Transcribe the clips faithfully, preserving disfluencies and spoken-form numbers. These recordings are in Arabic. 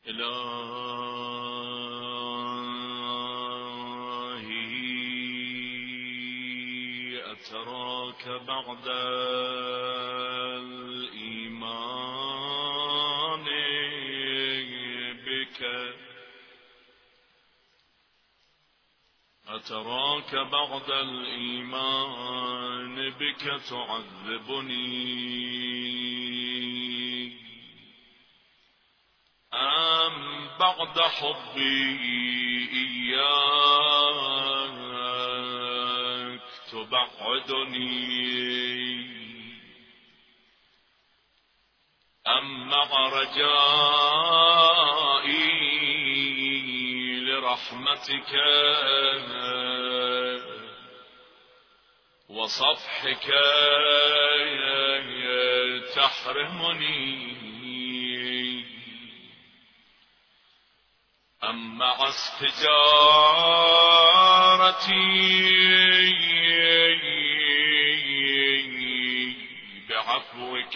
إلهي أتراك بعد الإيمان بك أتراك بعد الإيمان بك تعذبني أم بعد حبي إياك تبعدني أم مع رجائي لرحمتك وصفحك تحرمني أم مع استجارتي بعفوك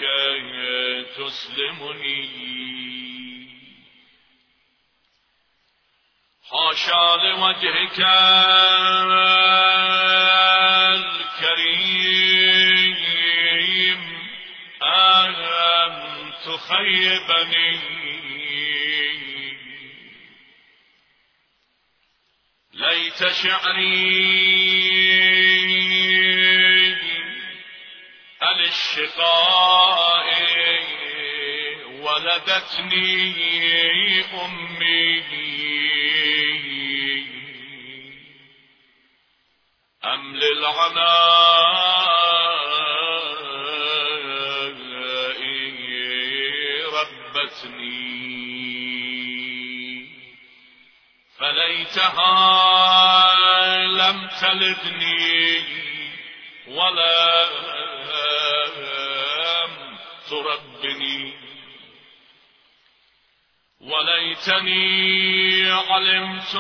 تسلمني حاشا لوجهك الكريم أن تخيبني ليت شعري الشقاء ولدتني أمي أم للعناء ربتني فليتها لم تلدني ولا تربني وليتني علمت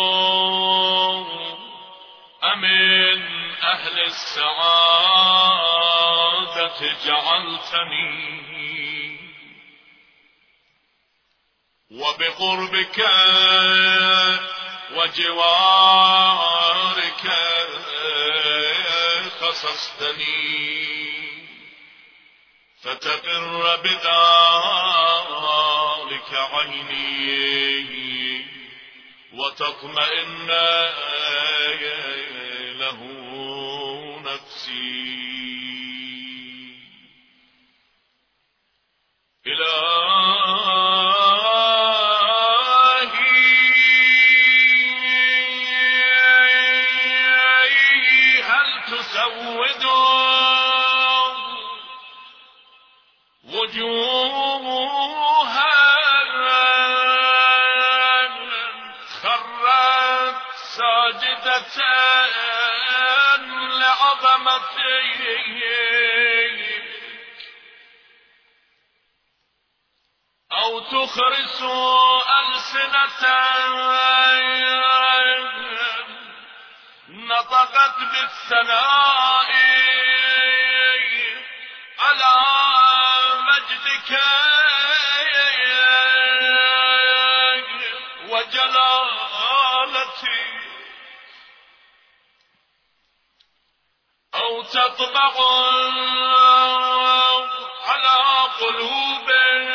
أمن أهل السعادة جعلتني وبقربك وجوارك خصصتني فتقر بذلك عيني وتطمئن له نفسي إلهي هل تسود وجوها خرت ساجدة لعظمتك أو تخرس ألسنة نطقت بالثناء على مجدك وجلالتي أو تطبع على قلوب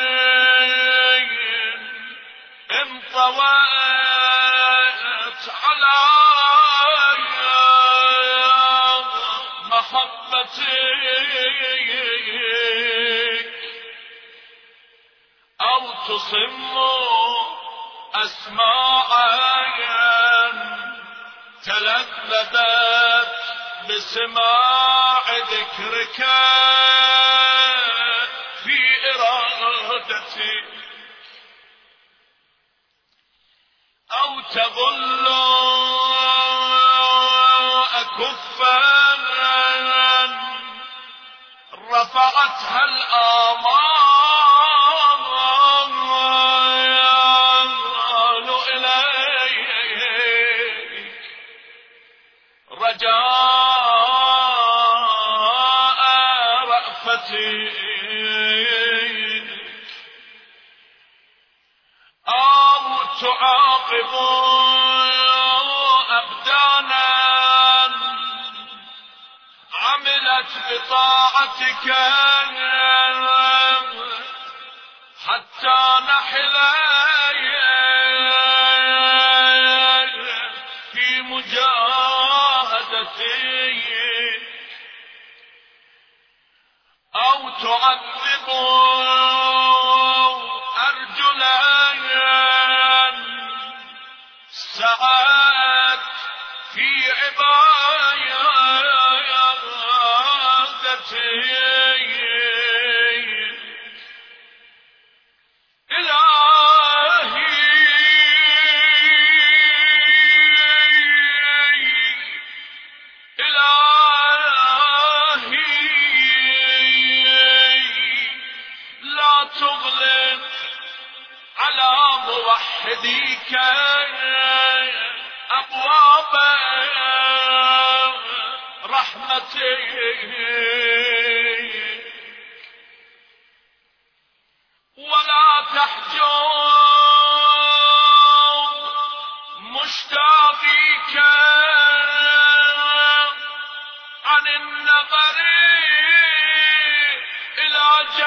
انطوت على محبتك أو تصم أسماعا تلذذت بسماع ذكرك في إرادتي أو تظل أكفا رفعتها الآمال إليك رجاء رأفتك أو تعاقب أبدانا عملت بطاعتك حتى نحلا في مجاهدتي، أو تعذب أرجلا سعت في عبادتي. موحديك أبواب رحمتي، ولا تحجب مشتاقيك عن النظر إلى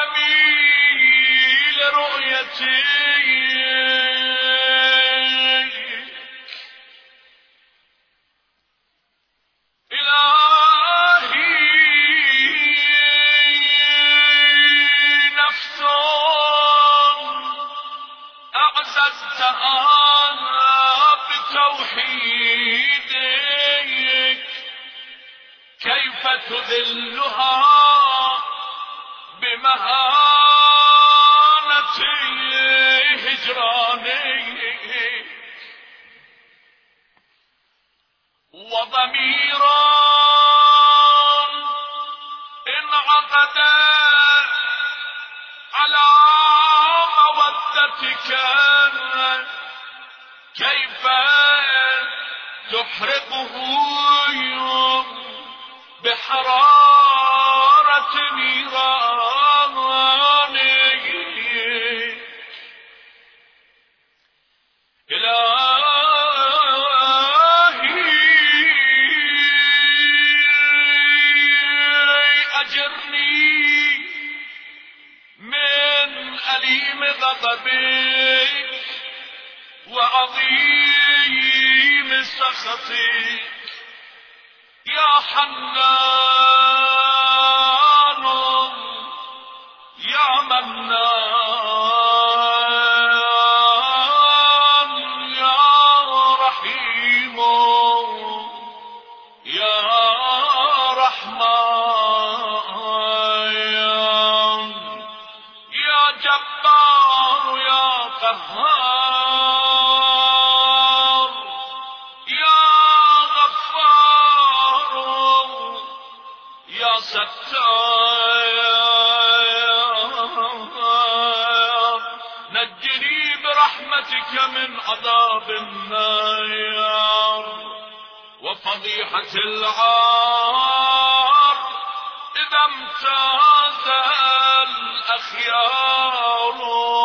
جميل رؤيتي. بتوحيدك كيف تذلها بمهانة هجرانك، وضميرا انعقد على مودتك كيف تحرقه بحرارة نيرانك. إلهي أجرني من أليم غضبك وعظيم سخطي يا حنان يا منان يا رحيم يا رحمن يا جبار يا قهار يا غفار يا ستار، نجني برحمتك من عذاب النار وفضيحة العار إذا امتاز الأخيار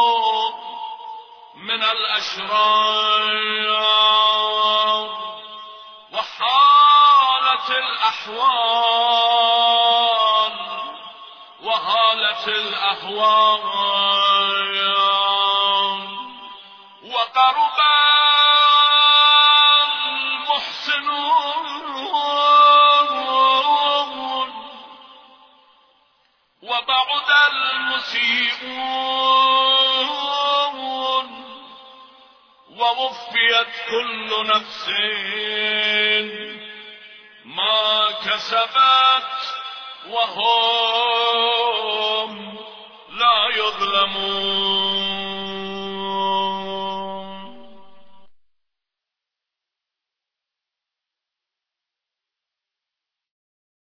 من الأشرار، وحالت الأحوال وهالت الأهوال وقرب المحسنون وبعد المسيئون ووفيت كل نفس ما كسبت وهم لا يظلمون.